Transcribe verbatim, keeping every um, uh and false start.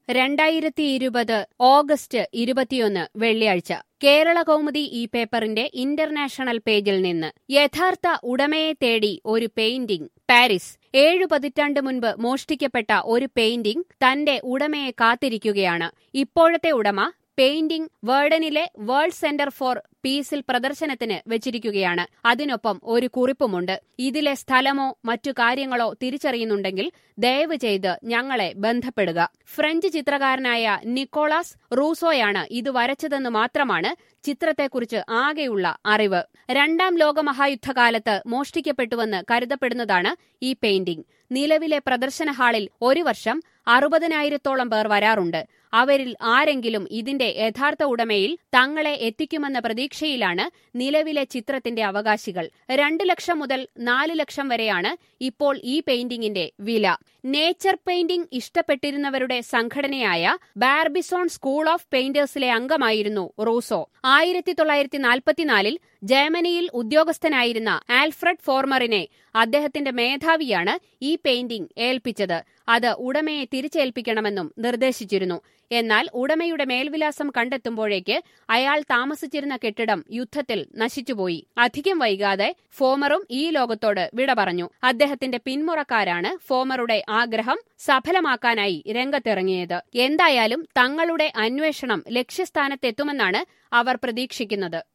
രണ്ടായിരത്തി ഇരുപത് ഓഗസ്റ്റ് ഇരുപത്തിയൊന്ന് വെള്ളിയാഴ്ച കേരള കൗമുദി ഈ പേപ്പറിന്റെ ഇന്റർനാഷണൽ പേജിൽ നിന്ന് യഥാർത്ഥ ഉടമയെ തേടി ഒരു പെയിന്റിംഗ്. പാരീസ്. ഏഴു പതിറ്റാണ്ട് മുൻപ് മോഷ്ടിക്കപ്പെട്ട ഒരു പെയിന്റിംഗ് തന്റെ ഉടമയെ കാത്തിരിക്കുകയാണ്. ഇപ്പോഴത്തെ ഉടമ പെയിന്റിംഗ് വേർഡനിലെ വേൾഡ് സെന്റർ ഫോർ പീസിൽ പ്രദർശനത്തിന് വെച്ചിരിക്കുകയാണ്. അതിനൊപ്പം ഒരു കുറിപ്പുമുണ്ട്. ഇതിലെ സ്ഥലമോ മറ്റു കാര്യങ്ങളോ തിരിച്ചറിയുന്നുണ്ടെങ്കിൽ ദയവ് ചെയ്ത് ഞങ്ങളെ ബന്ധപ്പെടുക. ഫ്രഞ്ച് ചിത്രകാരനായ നിക്കോളാസ് റൂസോയാണ് ഇത് വരച്ചതെന്ന് മാത്രമാണ് ചിത്രത്തെക്കുറിച്ച് ആകെയുള്ള അറിവ്. രണ്ടാം ലോകമഹായുദ്ധകാലത്ത് മോഷ്ടിക്കപ്പെട്ടുവെന്ന് കരുതപ്പെടുന്നതാണ് ഈ പെയിന്റിംഗ്. നിലവിലെ പ്രദർശന ഹാളിൽ ഒരു വർഷം അറുപതിനായിരത്തോളം പേർ വരാറുണ്ട്. അവരിൽ ആരെങ്കിലും ഇതിന്റെ യഥാർത്ഥ ഉടമയിൽ തങ്ങളെ എത്തിക്കുമെന്ന പ്രതീക്ഷയിലാണ് നിലവിലെ ചിത്രത്തിന്റെ അവകാശികൾ. രണ്ടു ലക്ഷം മുതൽ നാല് ലക്ഷം വരെയാണ് ഇപ്പോൾ ഈ പെയിന്റിംഗിന്റെ വില. നേച്ചർ പെയിന്റിംഗ് ഇഷ്ടപ്പെട്ടിരുന്നവരുടെ സംഘടനയായ ബാർബിസോൺ സ്കൂൾ ഓഫ് പെയിന്റേഴ്സിലെ അംഗമായിരുന്നു റൂസോ. ആയിരത്തി തൊള്ളായിരത്തി നാൽപ്പത്തിനാലിൽ ജർമ്മനിയിൽ ഉദ്യോഗസ്ഥനായിരുന്ന ആൽഫ്രഡ് ഫോർമറിനെ അദ്ദേഹത്തിന്റെ മേധാവിയാണ് ഈ പെയിന്റിംഗ് ഏൽപ്പിച്ചത്. അത് ഉടമയെ തിരിച്ചേൽപ്പിക്കണമെന്നും നിർദ്ദേശിച്ചിരുന്നു. എന്നാൽ ഉടമയുടെ മേൽവിലാസം കണ്ടെത്തുമ്പോഴേക്ക് അയാൾ താമസിച്ചിരുന്ന കെട്ടിടം യുദ്ധത്തിൽ നശിച്ചുപോയി. അധികം വൈകാതെ ഫോമറും ഈ ലോകത്തോട് വിട പറഞ്ഞു. അദ്ദേഹത്തിന്റെ പിന്മുറക്കാരാണ് ഫോമറുടെ ആഗ്രഹം സഫലമാക്കാനായി രംഗത്തിറങ്ങിയത്. എന്തായാലും തങ്ങളുടെ അന്വേഷണം ലക്ഷ്യസ്ഥാനത്തെത്തുമെന്നാണ് അവർ പ്രതീക്ഷിക്കുന്നത്.